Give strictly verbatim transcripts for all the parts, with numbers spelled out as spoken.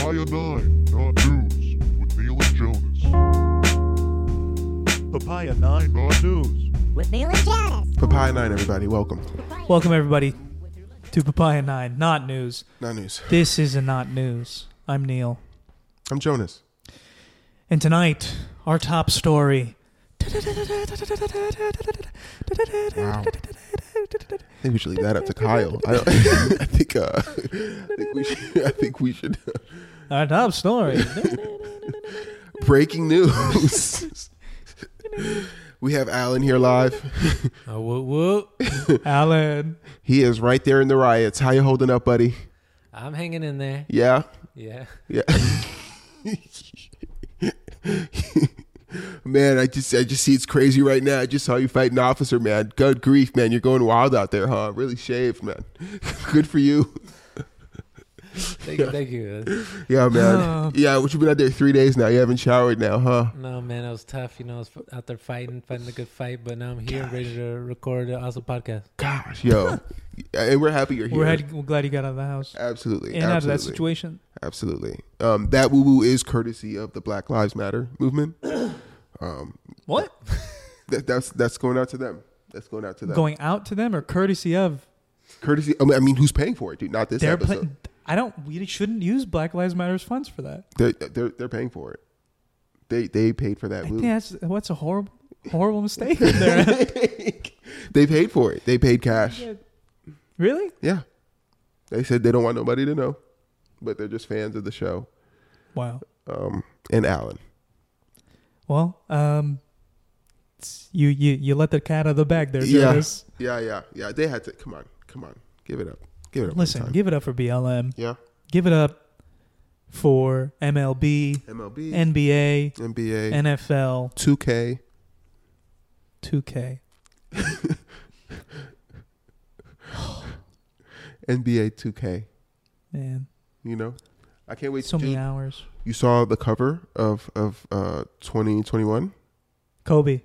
Papaya nine, not news, with Neil and Jonas. Papaya nine, not news. With Neil and Jonas. Papaya nine, everybody, welcome. Welcome, everybody, to Papaya nine, not news. Not news. This is a not news. I'm Neil. I'm Jonas. And tonight, our top story. Wow. I think we should leave that up to Kyle. I, don't, I think. Uh, I think we should. I think we should. Our top story. Breaking news. We have Alan here live. Oh, whoop, whoop. Alan. He is right there in the riots. How you holding up, buddy? I'm hanging in there. Yeah. Yeah. Yeah. Man, I just I just see it's crazy right now. I just saw you fight an officer, man. Good grief, man. You're going wild out there, huh? Really shaved, man. Good for you. Thank you, thank you. Yeah, man. Uh, Yeah, what you been out there three days now? You haven't showered now, huh? No, man, it was tough. You know, I was out there fighting, fighting a good fight, but now I'm here Gosh. ready to record an awesome podcast. Gosh, yo. And we're happy you're here. We're, had, we're glad you got out of the house. Absolutely. And absolutely. out of that situation. Absolutely. Um, that woo-woo is courtesy of the Black Lives Matter movement. Um, what? That, that's that's going out to them. That's going out to them. Going out to them or courtesy of? Courtesy. I mean, I mean who's paying for it, dude? Not this they're episode. Pay, I don't. We shouldn't use Black Lives Matter's funds for that. They're they're, they're paying for it. They they paid for that I movie. think that's what's a horrible horrible mistake in there. They paid for it. They paid cash. Really? Yeah. They said they don't want nobody to know, but they're just fans of the show. Wow. Um, and Alan. Well, um, you you you let the cat out of the bag there, Yeah. Jonas. Yeah, yeah, yeah. They had to. Come on, come on. Give it up. Give it up. Listen, give it up for B L M. Yeah. Give it up for M L B, M L B, N B A, N B A, N F L, two K, two K. N B A two K. Man, you know, I can't wait. So to many do, hours. You saw the cover of of uh, twenty twenty-one? Kobe.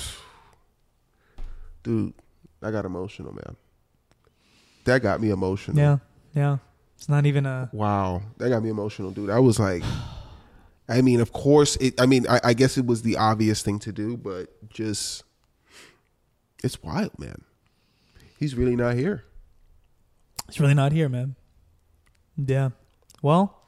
Dude, I got emotional, man. That got me emotional. Yeah, yeah. It's not even a... Wow. That got me emotional, dude. I was like... I mean, of course, it. I mean, I, I guess it was the obvious thing to do, but just... It's wild, man. He's really not here. He's really not here, man. Yeah. Well...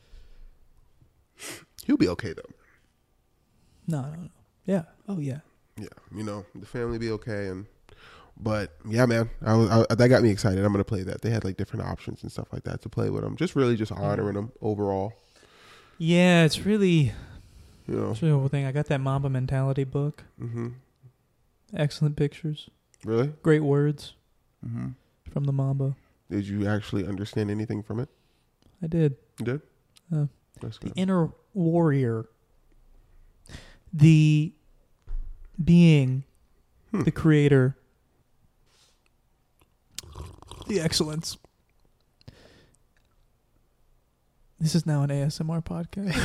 He'll be okay, though. No, no, no. Yeah. Oh, yeah. Yeah. You know, the family be okay. and But, yeah, man. I was, I, that got me excited. I'm going to play that. They had, like, different options and stuff like that to play with them. Just really just honoring them overall. Yeah, it's really... You know. It's really a whole thing. I got that Mamba Mentality book. Mm-hmm. Excellent pictures. Really? Great words mm-hmm. from the Mamba. Did you actually understand anything from it? I did. You did? Uh, That's the good. inner warrior. The being, hmm. the creator, the excellence. This is now an A S M R podcast.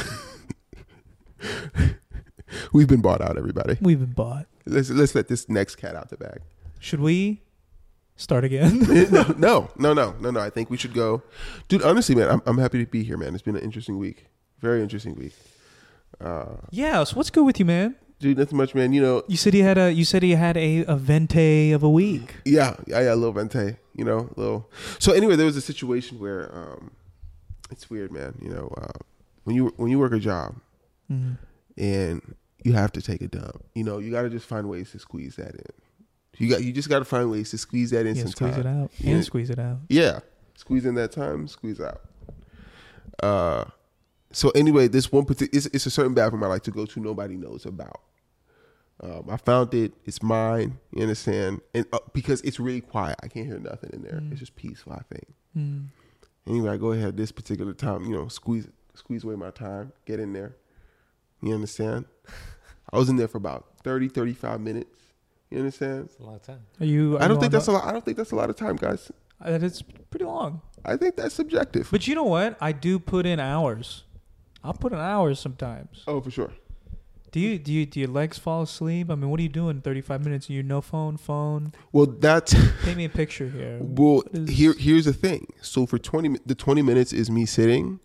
We've been bought out, everybody. We've been bought. Let's let's let this next cat out the bag. Should we start again? no, no, no, no, no, no. I think we should go, dude. Honestly, man, I'm I'm happy to be here, man. It's been an interesting week, very interesting week. Uh, yeah. So what's good with you, man? Dude, nothing much, man. You know, you said he had a you said he had a, a vente of a week. Yeah, yeah, yeah, a little vente. You know, a little. So anyway, there was a situation where um, it's weird, man. You know, uh, when you when you work a job mm-hmm. and you have to take a dump, you know, you got to just find ways to squeeze that in. You got you just got to find ways to squeeze that in. Yeah, some squeeze time. it out yeah. and squeeze it out. Yeah, squeeze in that time, squeeze out. Uh, so anyway, this one particular it's, it's a certain bathroom I like to go to. Nobody knows about. Um, I found it. It's mine. You understand? And uh, because it's really quiet, I can't hear nothing in there. Mm. It's just peaceful, I think. Mm. Anyway, I go ahead this particular time. You know, squeeze squeeze away my time. Get in there. You understand? I was in there for about thirty, thirty-five minutes. You understand? That's a lot of time. Are you? Are I don't you think that's the, a lot. I don't think that's a lot of time, guys. That is pretty long. I think that's subjective. But you know what? I do put in hours. I'll put in hours sometimes. Oh, for sure. Do you do you do your legs fall asleep? I mean, what are you doing in thirty-five minutes? You no phone, phone. Well, that's paint me a picture here. Well, is... here here's the thing. So for twenty, the twenty minutes is me sitting.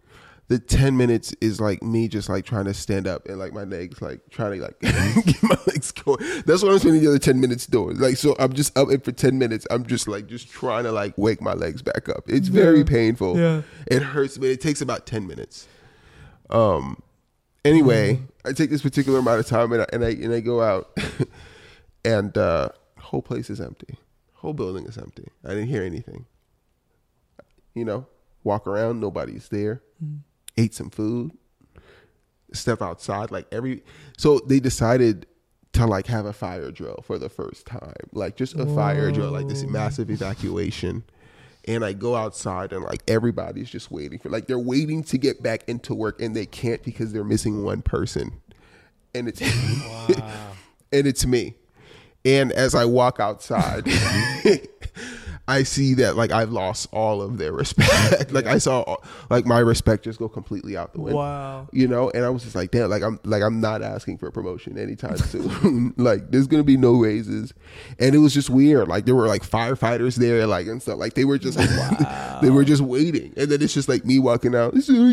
the ten minutes is like me just like trying to stand up and like my legs like trying to like get my legs going. That's what I'm spending the other ten minutes doing. Like, so I'm just up and for ten minutes. I'm just like just trying to like wake my legs back up. It's very Yeah. painful. Yeah. It hurts, but it takes about ten minutes. Um. Anyway, I take this particular amount of time and I and I, and I go out, and uh, whole place is empty. Whole building is empty. I didn't hear anything. You know, walk around, nobody's there. Mm. Ate some food, step outside, like every, so they decided to like have a fire drill for the first time, like just a fire drill, like this Whoa. massive evacuation. And I go outside and like everybody's just waiting for, like they're waiting to get back into work and they can't because they're missing one person. And it's, Wow. and it's me. And as I walk outside, I see that like I've lost all of their respect. Like I saw all, like my respect just go completely out the window. Wow. You know, and I was just like, damn, like I'm like I'm not asking for a promotion anytime soon. Like there's gonna be no raises, and it was just weird. Like there were like firefighters there, like and stuff. Like they were just Wow. they were just waiting, and then it's just like me walking out. My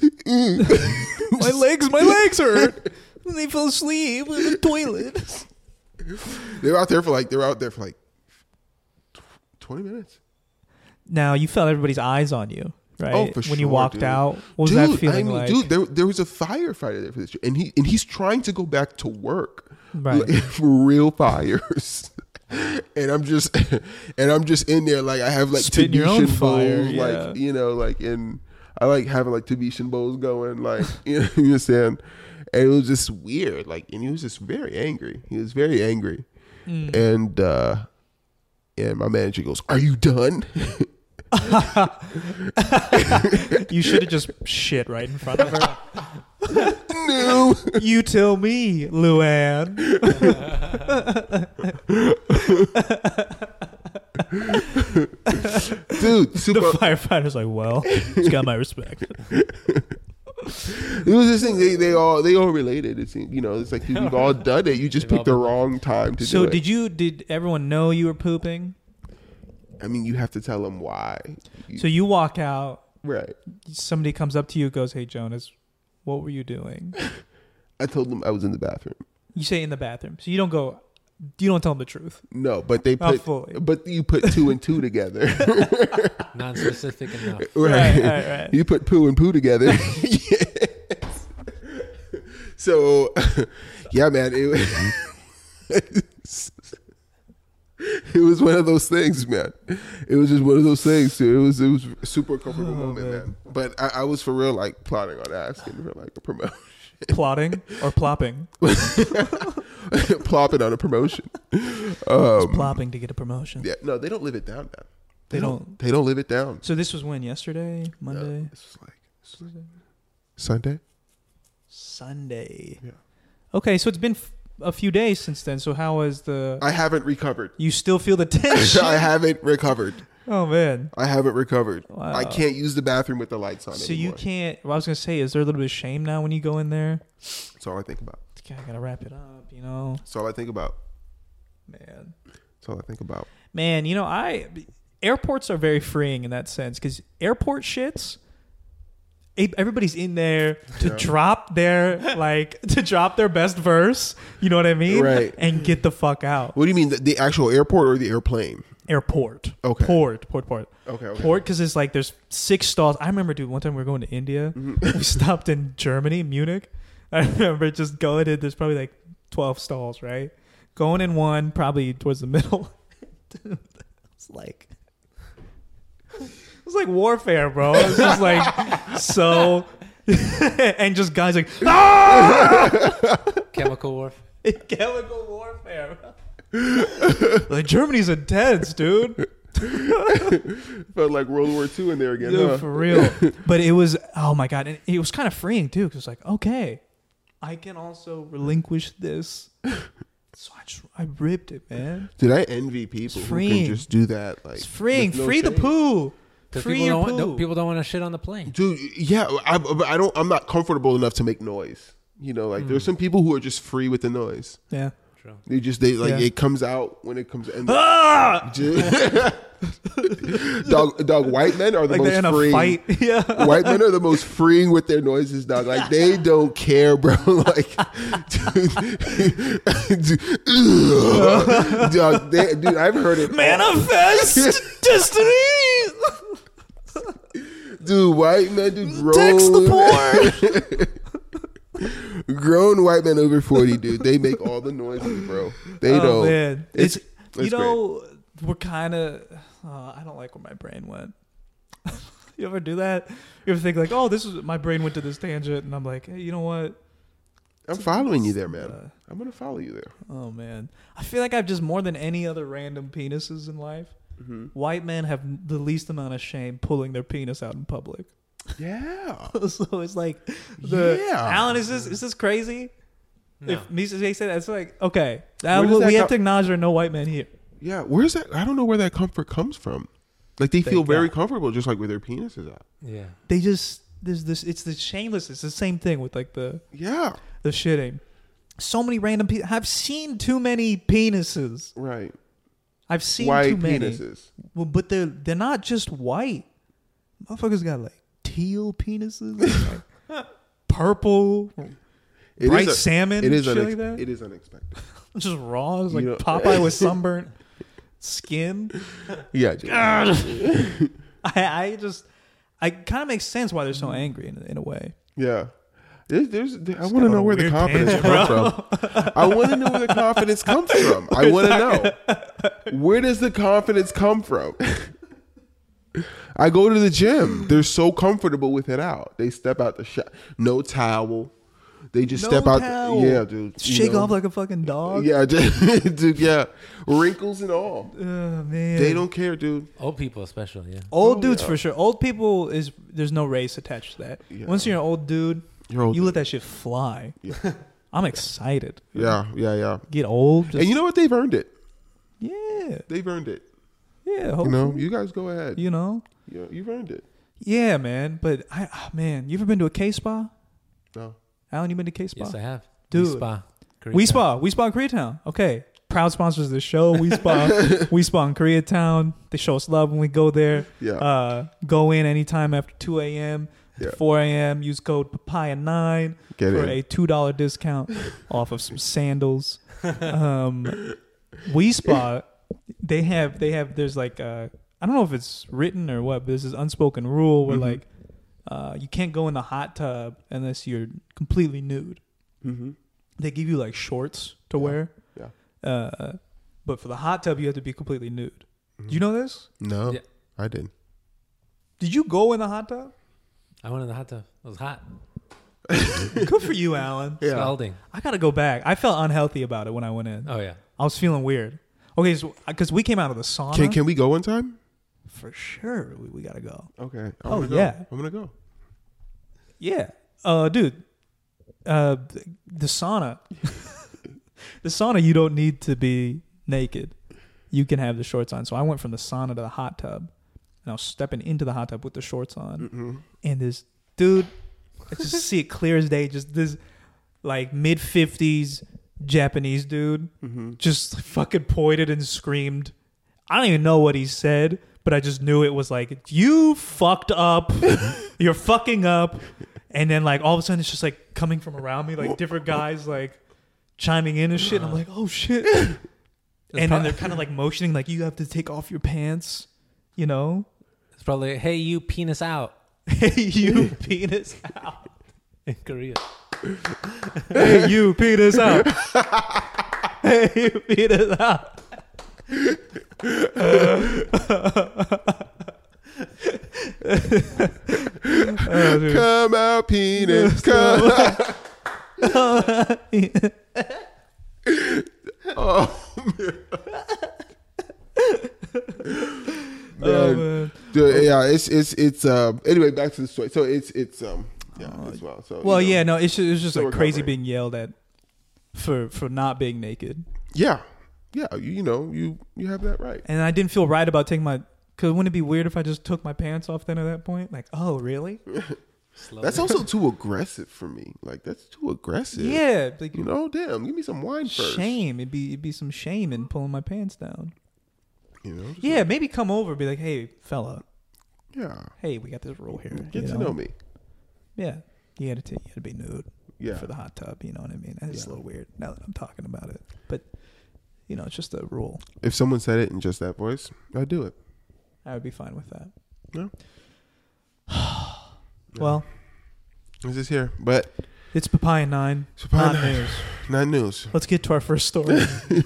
legs, my legs hurt. They fell asleep in the toilet. They were out there for like they were out there for like twenty minutes. Now you felt everybody's eyes on you, right? Oh, for when you sure, walked dude. out, what was dude, that feeling I mean, like? dude, there there was a firefighter there for this, and he and he's trying to go back to work, Right. like, for real fires. And I'm just, and I'm just in there like I have like Spitting your own Tibetian fire, bowls, yeah. like you know, like in I like having like Tibetian bowls going, like you know, you understand. And it was just weird, like, and he was just very angry. He was very angry, Mm. and uh and my manager goes, "Are you done?" You should have just shit right in front of her. No. You tell me, Luann. Dude, super. The firefighter's like, well, he's got my respect. It was this thing. They they all they all related. It's you know it's like we've all done it. You just They've picked the all been- wrong time to So do it. did you? Did everyone know you were pooping? I mean, you have to tell them why. You- So you walk out. right. Somebody comes up to you, goes, "Hey, Jonas, what were you doing?" I told them I was in the bathroom. You say in the bathroom. So you don't go. You don't tell them the truth. No, but they Not put. fully. But you put two and two together. Non-specific enough. Right, right, right. You put poo and poo together. Yes. So, yeah, man. It was, it was one of those things, man. It was just one of those things, too. It was it was a super comfortable Oh, moment, man. man. But I, I was for real, like plotting on asking for like a promotion, Plotting or plopping? plopping on a promotion. Um, Plopping to get a promotion. yeah, no, they don't live it down, man. They don't. They don't live it down. So this was when? Yesterday? No, Monday? this was like this was Sunday. Sunday. Yeah. Okay, so it's been f- a few days since then. So how was the? I haven't recovered. You still feel the tension? I haven't recovered. Oh man. I haven't recovered. Wow. I can't use the bathroom with the lights on So anymore. you can't. Well, I was gonna say, is there a little bit of shame now when you go in there? That's all I think about. I gotta wrap it up, you know, That's all I think about. man. That's all I think about. Man, you know, I airports are very freeing in that sense because airport shits. e- Everybody's in there to Yeah. drop their like to drop their best verse. You know what I mean? Right. And get the fuck out. What do you mean? The, the actual airport or the airplane? Airport. Okay. Port. Port. Port. Okay. okay. Port because it's like there's six stalls. I remember, dude. One time we were going to India. Mm-hmm. We stopped in Germany, Munich. I remember just going in. There's probably like twelve stalls, right? Going in one, probably towards the middle. Dude, it's like it was like warfare, bro. It was just like so, and just guys like ah! Chemical warfare. Chemical warfare. Like Germany's intense, dude. Felt like World War Two in there again. Dude, huh? for real. But it was, oh my God. And it was kind of freeing too. Cause it's like, okay, I can also relinquish this. So I just, I ripped it, man. Did I envy people who freeing. can just do that? Like It's freeing. with no Free the shame? poo. 'Cause Free people your don't, want, poo. don't, people don't want to shit on the plane. Dude, yeah, I, but I don't. I'm not comfortable enough to make noise. You know, like there's some people who are just free with the noise. Yeah. true. They just they like Yeah. it comes out when it comes. And Ah! dog, dog. White men are the Like they're in most a freeing. fight. Yeah. White men are the most freeing with their noises, dog. Like they don't care, bro. Like, dude, dude, ugh. dog. They, dude, I've heard it. Manifest destiny. Dude, white men do grown. Text the porn. Grown white men over forty, dude. They make all the noises, bro. They Oh don't. man, It's, it's, it's you know we're kind of. Uh, I don't like where my brain went. You ever do that? You ever think like, oh, this is my brain went to this tangent, and I'm like, hey, you know what? I'm following you there, man. Uh, I'm gonna follow you there. Oh man, I feel like I've just more than any other random penises in life. Mm-hmm. White men have the least amount of shame pulling their penis out in public. Yeah. So it's like, the, Yeah. Alan, is this is this crazy? No. If Misa J said that, it's like, okay, that, Where does we that have co- to acknowledge there are no white men here. Yeah. Where's that? I don't know where that comfort comes from. Like they They feel very got- comfortable, just like with their penises out. Yeah. They just there's this. It's the shameless. It's the same thing with like the Yeah. the shitting. So many random people. I've seen too many penises. Right. I've seen White too many. penises. Well, but they're they're not just white. Motherfuckers got like teal penises, like purple, It bright is a- salmon, It is shit unex- like that. It is unexpected. Just raw. It's like You know- Popeye with sunburnt skin. Yeah. Jay. I, I just, I kind of makes sense why they're so angry in, in a way. Yeah. There's, there's, I want to got know a where the weird confidence tangent, comes from. I want to know where the confidence comes from. I want to know. Where does the confidence come from? I go to the gym. They're so comfortable with it out. They step out the shot. No towel. They just No step out. towel. Yeah, dude. you Shake know. off like a fucking dog. Yeah, dude. Yeah, wrinkles and all. Oh, man. They don't care, dude. Old people, especially. Yeah. Old Oh, dudes yeah. for sure. Old people is there's no race attached to that. Yeah. Once you're an old dude, You're old. you let that shit fly. Yeah. I'm excited. Yeah, yeah, yeah. Get old. Just, And you know what? They've earned it. yeah, They've earned it. yeah. You Hopefully. know, you guys go ahead. You know. You know, you've earned it. Yeah, man. But I, oh, man, you ever been to a K spa? No. Alan, you been to K spa? Yes, I have. Dude. We Spa. We Spa, We Spa in Koreatown. Okay, proud sponsors of the show. We Spa, We Spa in Koreatown. They show us love when we go there. Yeah. Uh, go in anytime after two a.m. Yeah. to four a.m. Use code papaya nine Get for in. a two dollar discount off of some sandals. Um, We Spa, they have they have there's like uh, I don't know if it's written or what, but there's this unspoken rule where Mhm. like uh, you can't go in the hot tub unless you're completely nude. Mm-hmm. They give you like shorts to Yeah. wear. Yeah. Uh, but for the hot tub, you have to be completely nude. Mhm. Do you know this? No, Yeah. I didn't. Did you go in the hot tub? I went in the hot tub. It was hot. Good for you, Alan. Yeah. Scalding. I gotta go back. I felt unhealthy about it when I went in. Oh, yeah. I was feeling weird. Okay, so because we came out of the sauna. Can Can we go one time? For sure, we, we gotta go. Okay. I'm Oh, gonna go. yeah. I'm gonna go. Yeah, uh, dude. Uh, the, the sauna. The sauna, you don't need to be naked. You can have the shorts on. So I went from the sauna to the hot tub, and I was stepping into the hot tub with the shorts on. Mm-hmm. And this dude, I just see it clear as day. Just this, like mid fifties Japanese dude, Mm-hmm. just fucking pointed and screamed. I don't even know what he said, but I just knew it was like, you fucked up. You're fucking up. And then like all of a sudden it's just like coming from around me, like different guys like chiming in and shit. And I'm like, oh shit. And then prob- they're kind of like motioning like you have to take off your pants, you know? It's probably, like, hey, you penis out Hey, you penis out. in Korea. Hey, you penis out. Hey, you penis out. Oh, dude. Come out, penis. Come out. Oh man. Oh, Man. man. Dude, yeah, it's it's it's um. Anyway, back to the story. So it's it's um. Yeah, Oh, as well. So Well, you know. yeah, no, it's just, it's just Still like crazy recovering. being yelled at for for not being naked, Yeah, yeah. You, you know, you you have that right. and I didn't feel right about taking my. Cause wouldn't it be weird if I just took my pants off then at that point? Like, oh, really? Slowly. That's also too aggressive for me. Like that's too aggressive. Yeah, like You know, damn. Give me some wine first. shame. It'd be it'd be some shame in pulling my pants down. You know. So- Yeah, maybe come over, and be like, hey, fella, Yeah. hey, we got this rule here. Get you to know me. Yeah, you had to you had to be nude Yeah. for the hot tub. You know what I mean? It's Yeah. a little weird now that I'm talking about it, but you know, it's just a rule. If someone said it in just that voice, I'd do it. I would be fine with that. Yeah. Well, This is here, but it's Papaya Nine. it's Papaya Not Nine. news. Not news. Let's get to our first story.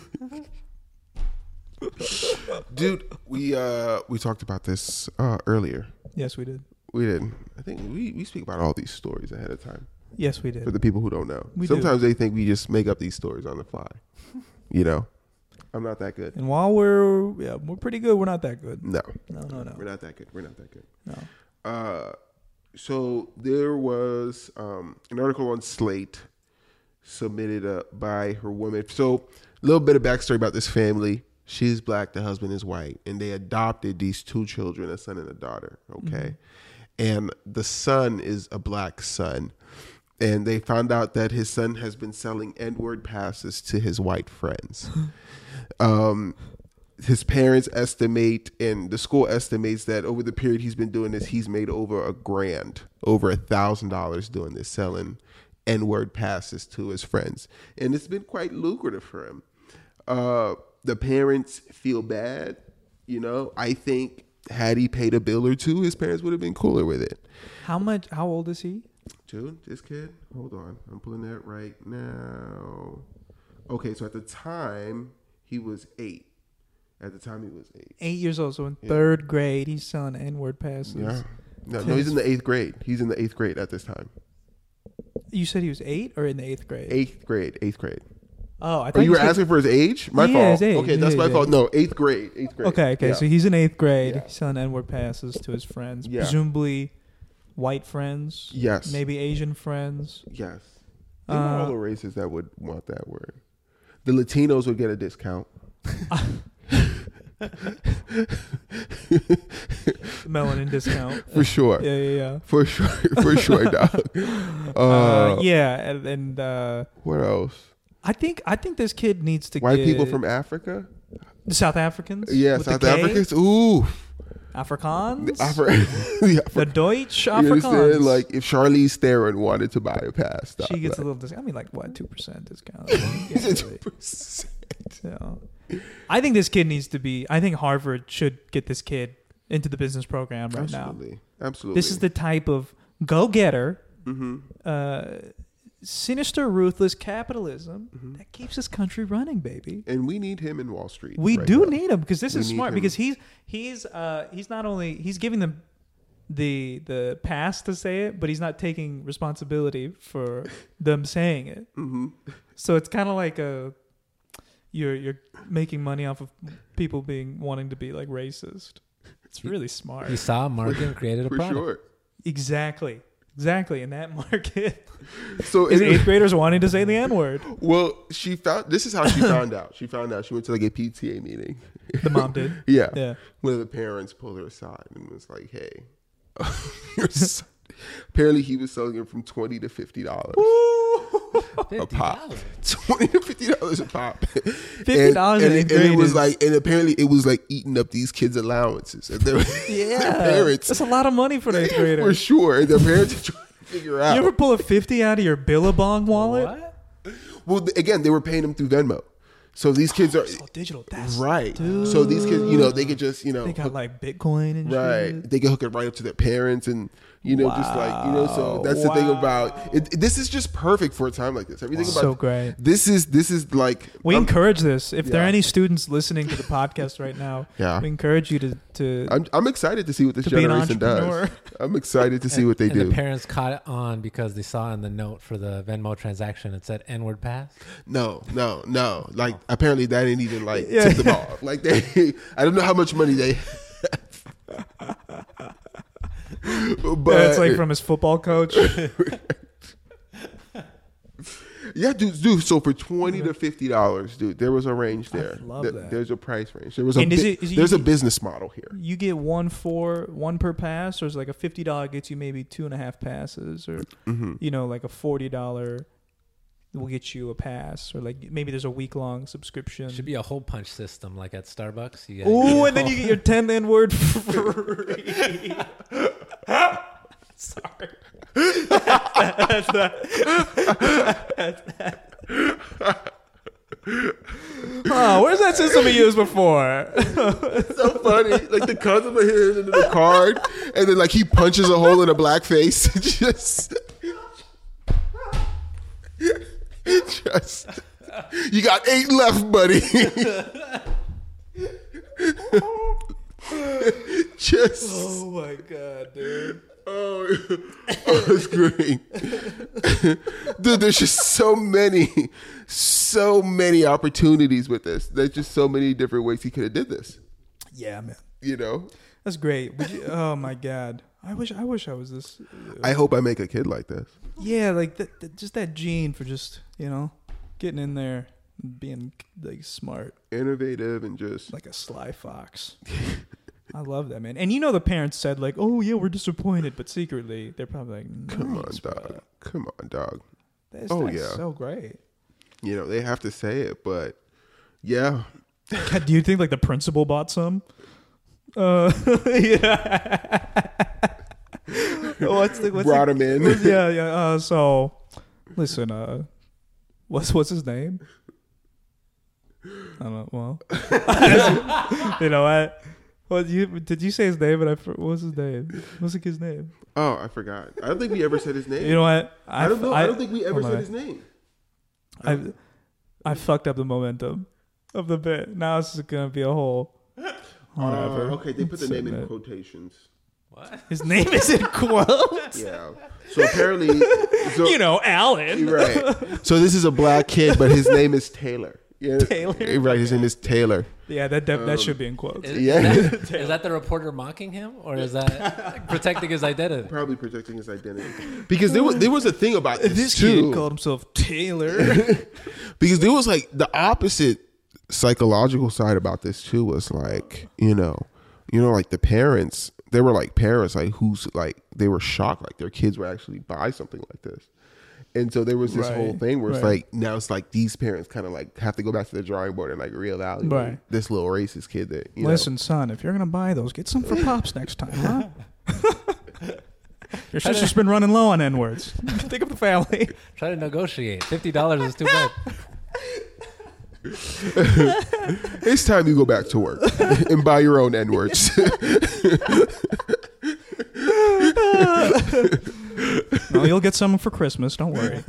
Dude, we uh we talked about this uh earlier. Yes, we did. We did. I think we, we speak about all these stories ahead of time Yes, we for did. the people who don't know. We do. Sometimes they think we just make up these stories on the fly. You know, I'm not that good. And while we're yeah, we're pretty good, we're not that good. No, No, no, no, we're not that good. We're not that good. no. Uh, so there was um, an article on Slate submitted uh, by her woman. So a little bit of backstory about this family. She's black, the husband is white, and they adopted these two children, a son and a daughter. Okay. And the son is a black son. And they found out that his son has been selling N-word passes to his white friends. um, his parents estimate, and the school estimates that over the period he's been doing this, he's made over a grand, over a thousand dollars doing this, selling N-word passes to his friends. And it's been quite lucrative for him. Uh, the parents feel bad. You know, I think had he paid a bill or two, his parents would have been cooler with it. How much? How old is he? Dude, this kid, hold on. I'm pulling that right now. Okay, so at the time, he was eight. At the time, he was eight. Eight years old. So in Yeah. third grade, he's selling N-word passes. Yeah. No, no, he's in the eighth grade. He's in the eighth grade at this time. You said he was eight or in the eighth grade? Eighth grade, eighth grade. Oh, I Oh, thought you were said- asking for his age? My Yeah, fault. his age. Okay, that's Yeah, my his fault. age. No, eighth grade. Eighth grade. Okay, okay. Yeah. So he's in eighth grade. Yeah. He's selling N-word passes to his friends, Yeah. presumably white friends. Yes. Maybe Asian friends. Yes. Think about Uh, all the races that would want that word. The Latinos would get a discount. Melanin discount. For sure. Yeah, yeah, yeah. For sure. For sure, dog. Uh, Uh, yeah, and, and uh, What else? I think I think this kid needs to White get people from Africa? the South Africans. Yeah, with the South K? Africans. Ooh. Afrikaans. The Afri- the Afri- The Deutsch You understand? Afrikaans. Like if Charlize Theron wanted to buy a pass, dog, she gets a like, little discount. I mean, like what, two percent discount? Is Yeah, it really. two percent? Yeah. I think this kid needs to be. I think Harvard should get this kid into the business program right now. Absolutely. Absolutely. This is the type of go-getter, Mm-hmm. uh, sinister, ruthless capitalism Mhm. that keeps this country running, baby. And we need him in Wall Street. We right do now. need him because this We is need smart. him. Because he's he's uh, he's not only he's giving them the the pass to say it, but he's not taking responsibility for them saying it. Mm-hmm. So it's kind of like a you're you're making money off of people being wanting to be like racist. It's really smart. He saw a market and created a For product. sure. Exactly. Exactly. In that market, So is it- eighth graders wanting to say the N word. well, she found this is how she found out. She found out she went to like a P T A meeting. The mom did. Yeah. Yeah. One of the parents pulled her aside and was like, "Hey, your son-" apparently he was selling it from twenty to fifty dollars a pop. Twenty to fifty dollars a pop. Fifty dollars and, in and, eighth and it grade was is- like, and apparently it was like eating up these kids' allowances. And their, Yeah. their parents, That's a lot of money for an eighth grader. for sure. And their parents are trying to figure out. You ever pull a fifty out of your Billabong wallet? What? Well, th- again, they were paying them through Venmo. So these kids are It's all digital. That's right. Dude. So these kids, you know, they could just, you know, They got hook- like Bitcoin and right. shit. They can hook it right up to their parents, and you know, just like you know. So Wow. that's the thing Wow. about it. This is just perfect for a time like this. Everything So about great. this is this is like We I'm, encourage this. If there are Yeah. any students listening to the podcast right now, Yeah. we encourage you to to, I'm I'm excited to see what this to be an generation entrepreneur. does. I'm excited to see what they and do. the parents caught it on because they saw in the note for the Venmo transaction it said N-word pass. No, no, no. Like apparently that didn't even like Yeah. tip them off. Like they, I don't know how much money they. But That's like from his football coach. Yeah, dude, dude. So for twenty to fifty dollars, dude, there was a range there. love Th- that. There's a price range. There was a And is bu- it- is it- there's a business model here. You get one for one per pass, or is it like a fifty dollar gets you maybe two and a half passes, or Mm-hmm. you know, like a forty dollar will get you a pass, or like maybe there's a week long subscription. Should be a hole punch system like at Starbucks. You Ooh, and then you get your ten N word free. Sorry. That's that. That's that. Oh, where's that system we used before? So funny, like the customer hits into the card, and then like he punches a hole in a black face. Just, just, you got eight left, buddy. Just, Oh my god, dude. oh, oh, it's great, dude. There's just so many, so many opportunities with this. There's just so many different ways he could have did this. Yeah, man. You know, That's great. Would you, oh my god. I wish I wish I was this. uh, I hope I make a kid like this. Yeah, like that, that, just that gene for just, you know, getting in there and being like smart, Innovative and just like a sly fox. I love that, man. And you know the parents said like, "Oh yeah, we're disappointed," but secretly they're probably like, come on, "Nice, dog. bro." Come on, dog. That's, Oh, that's yeah. so great. You know, they have to say it, but yeah. God, do you think like the principal bought some? Uh, yeah. what's the what's Brought the, him in. what's- yeah, yeah. Uh, so, listen. Uh, what's what's his name? I don't know. Well, you know what? What you did you say his name? And I for- what was his name? What's the kid's name? Oh, I forgot. I don't think we ever said his name. You know what? I don't know. I, don't think we ever hold said on. his name. I I fucked up the momentum of the bit. Now it's just gonna be a whole. Whatever. Oh, okay, they put the name in Submit. quotations. What? His name is in quotes. Yeah. So apparently, so, You know, Alan. right. So this is a black kid, but his name is Taylor. Yeah. Taylor? Right. His name is Taylor. Yeah, that that, that should be in quotes. Is, Yeah. is, that, is that the reporter mocking him, or is that protecting his identity? Probably protecting his identity. Because there was there was a thing about this, This too. kid called himself Taylor. Because there was like the opposite psychological side about this too was like, you know, you know, like the parents, they were like parents, like who's like, they were shocked, like their kids would actually buy something like this. And so there was this Right, whole thing where it's right. like, now it's like these parents kind of like have to go back to the drawing board and like reevaluate Right. this little racist kid that, you Listen, son, if you're gonna buy those, get some for pops next time, huh? Your sister's been running low on N words. Think of the family. Try to negotiate. Fifty dollars is too much. know, it's time you go back to work and buy your own N-words. No, you'll get some for Christmas. Don't worry.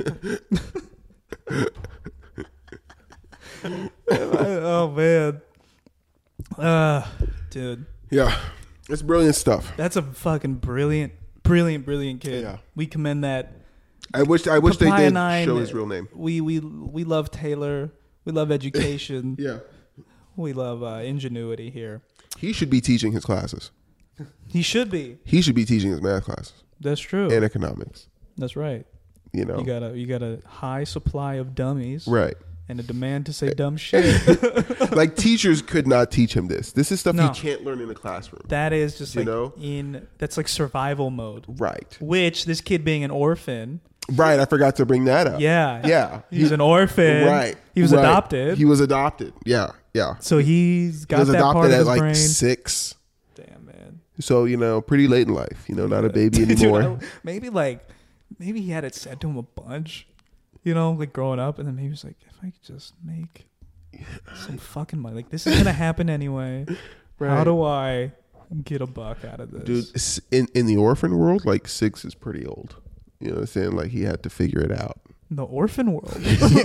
Oh man, uh, dude, Yeah. It's brilliant stuff. that's a fucking brilliant, brilliant, brilliant kid. Yeah. We commend that. I wish I wish they Papaya did Nine, show his real name. We we we love Taylor. We love education. Yeah. We love uh, ingenuity here. He should be teaching his classes. He should be. He should be teaching his math classes That's true. and economics. That's right. You know, You got a you got a high supply of dummies right? and a demand to say dumb shit. Like teachers could not teach him this. This is stuff No. you can't learn in a classroom. That is just You like know? in that's like survival mode. Right, Which this kid being an orphan, right. I forgot to bring that up. yeah, yeah. he's an orphan. right. He was right. adopted. He was adopted. Yeah, yeah. so he's got he was that part adopted of at his like brain. six. Damn man. So you know, pretty late in life. You know, not a baby Dude, anymore. I- maybe like maybe he had it said to him a bunch. You know, like growing up, and then maybe he was like, if I could just make some fucking money, like this is gonna happen anyway. How Right. do I get a buck out of this? Dude, s- in in the orphan world, like six is pretty old. You know what I'm saying? Like he had to figure it out. The orphan world.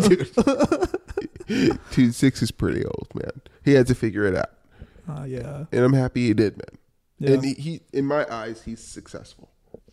Dude, Dude, six is pretty old, man. He had to figure it out, Uh, yeah. and I'm happy he did, man. Yeah. And he, he, in my eyes, he's successful.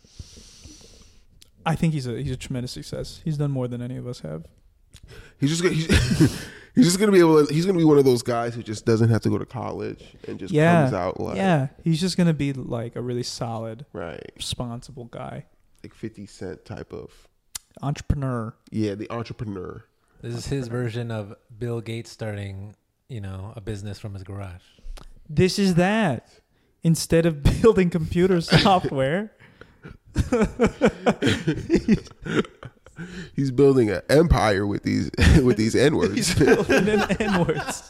I think he's a he's a tremendous success. He's done more than any of us have. He's just gonna, he's, he's just gonna be able to. He's gonna be one of those guys who just doesn't have to go to college and just Yeah. comes out like Yeah, he's just gonna be like a really solid, right, responsible guy. like fifty Cent type of. Entrepreneur. Yeah, the entrepreneur. This is his version of Bill Gates starting, you know, a business from his garage. This is that. Instead of building computer software, He's building an empire with these with these N words. he's building in N-words.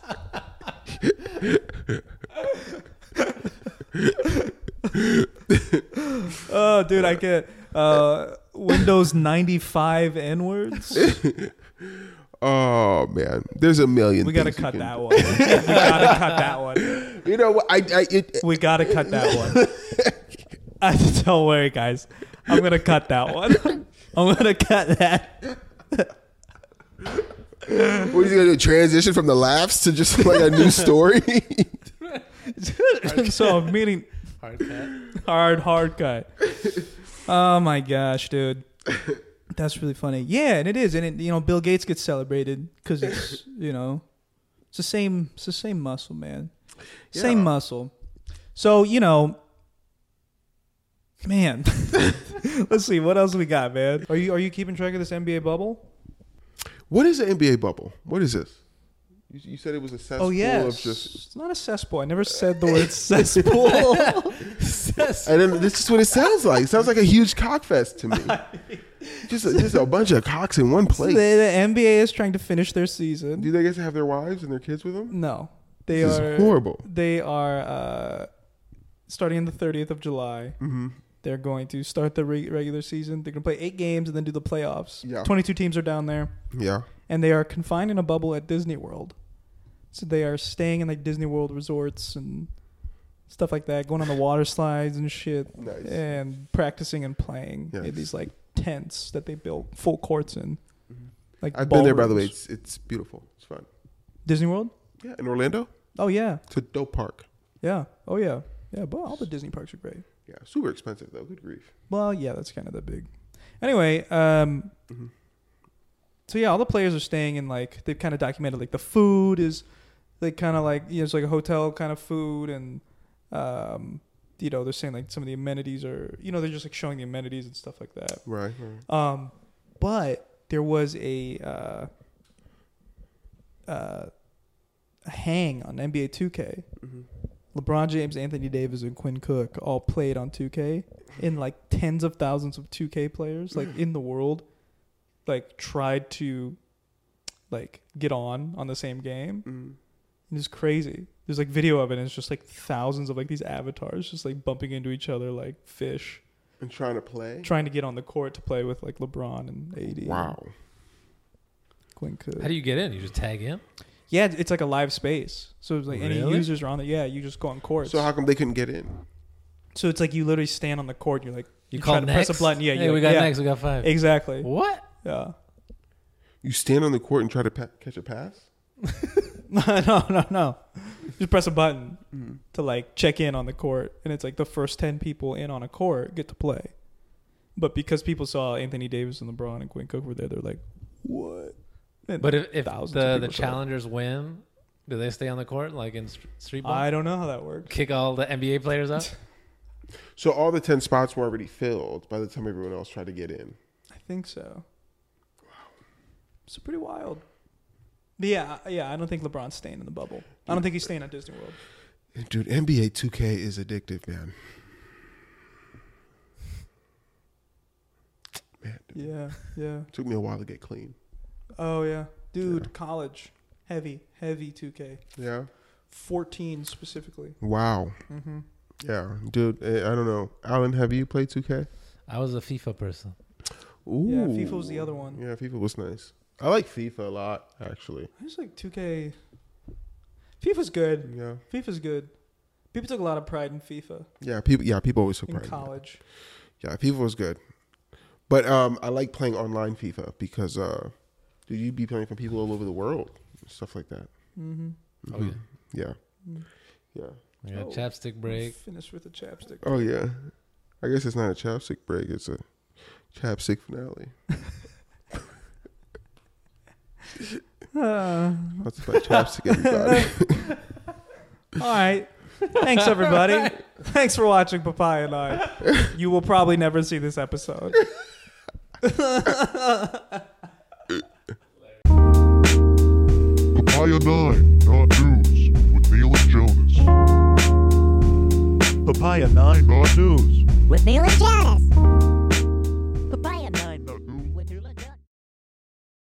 Oh, dude, I get uh, Windows ninety-five N-words. Oh man, there's a million. We gotta things you cut can- that one. We gotta cut that one. You know what? I, I it, We gotta cut that one. I don't worry, guys. I'm gonna cut that one. I'm gonna cut that. what is he gonna do? Transition from the laughs to just like a new story? So I'm meaning Hard cut. hard, hard cut. Oh my gosh, dude. That's really funny. Yeah, and it is, and it, you know, Bill Gates gets celebrated because it's, you know, it's the same, it's the same muscle, man, same Yeah. muscle. So you know, man, let's see what else we got, man. Are you are you keeping track of this N B A bubble? What is an N B A bubble? What is this? You, you said it was a cesspool Oh yeah, of just. it's not a cesspool. I never said the word cesspool. And then this is what it sounds like. It sounds like a huge cock fest to me. just, a, just a bunch of cocks in one the, place. the N B A is trying to finish their season. Do they get to have their wives and their kids with them? No, they This is are horrible. They are uh, starting on the thirtieth of July. Mm-hmm. They're going to start the re- regular season. They're going to play eight games and then do the playoffs. Yeah. twenty-two teams are down there, Yeah. and they are confined in a bubble at Disney World. So they are staying in like Disney World resorts and stuff like that, going on the water slides and shit, Nice. and practicing and playing Yes. in these like tents that they built full courts in. Mhm. Like I've been there, by the way. ballrooms. It's it's beautiful. It's fun. Disney World. Yeah, in Orlando, Oh yeah, it's a dope park. yeah. Oh yeah, yeah. But all the Disney parks are great. Yeah, super expensive though. Good grief. Well, yeah, that's kind of the big. Anyway, um, Mhm. so yeah, all the players are staying in like they've kind of documented like the food is like kind of like you know it's like a hotel kind of food, and um, you know they're saying like some of the amenities are you know they're just like showing the amenities and stuff like that. Right. right. Um, but there was a uh, uh, a hang on N B A two K. Mm-hmm. LeBron James, Anthony Davis, and Quinn Cook all played on two K, and like tens of thousands of two K players like in the world like tried to like get on on the same game. Mm-hmm. And it's crazy. There's like video of it, and it's just like thousands of like these avatars just like bumping into each other like fish, And trying to play. trying to get on the court to play with like LeBron and A D. Wow. and Quinn Cook. How do you get in? You just tag in? Yeah, it's like a live space. So it's like any Really? users are on there. Yeah, you just go on courts. So how come they couldn't get in? So it's like you literally stand on the court. And you're like You, you call try to next? press a button. Yeah, hey, you're we like, got yeah, next. We got five. Exactly. What? Yeah. You stand on the court and try to pa- catch a pass? no, no, no. Just press a button Mm-hmm. to like check in on the court, and it's like the first ten people in on a court get to play. But because people saw Anthony Davis and LeBron and Quinn Cook were there, they're like, "What?" And But if, if thousands of the, the people saw it. challengers win, do they stay on the court like in st- street ball? I don't know how that works. Kick all the N B A players out? So all the ten spots were already filled by the time everyone else tried to get in. I think so. Wow, it's pretty wild. But yeah, yeah. I don't think LeBron's staying in the bubble. I don't think he's staying at Disney World. Dude, N B A two K is addictive, man. Man, dude, Yeah, yeah. it took me a while to get clean. Oh yeah, dude. Yeah. College, heavy, heavy two K. Yeah. fourteen specifically. Wow. Mm-hmm. Yeah, dude. eh, I don't know. Alan, have you played two K? I was a FIFA person. Ooh. Yeah, FIFA was the other one. Yeah, FIFA was nice. I like FIFA a lot, actually. I just like two K. FIFA's good. Yeah. FIFA's good. People took a lot of pride in FIFA Yeah, people. Yeah, people always in surprise me. college. Yeah, FIFA was good, but um, I like playing online FIFA because uh, dude, you'd be playing for people all over the world, stuff like that. Mm-hmm. Oh, yeah. Yeah, Mm. yeah. We got Oh. chapstick break. Finish with a chapstick. Oh yeah. I guess it's not a chapstick break; it's a chapstick finale. Uh, That's about chapstick, everybody. all right. Thanks, everybody. Thanks for watching Papaya and I. You will probably never see this episode. Papaya nine, not news, with Neil and Jonas. Papaya nine, not news. With Neil and Jonas.